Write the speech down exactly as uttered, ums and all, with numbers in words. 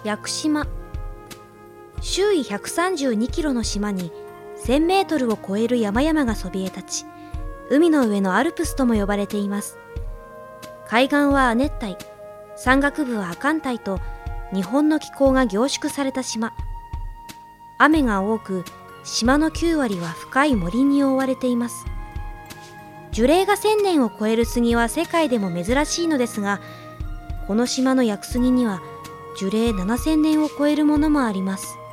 屋久島。周囲ひゃくさんじゅうにキロの島にせんメートルを超える山々がそびえ立ち、海の上のアルプスとも呼ばれています。海岸は亜熱帯、山岳部は亜寒帯と日本の気候が凝縮された島。雨が多く、島のきゅうわりは深い森に覆われています。樹齢がせんねんを超える杉は世界でも珍しいのですが、この島の屋久杉には樹齢ななせんねんを超えるものもあります。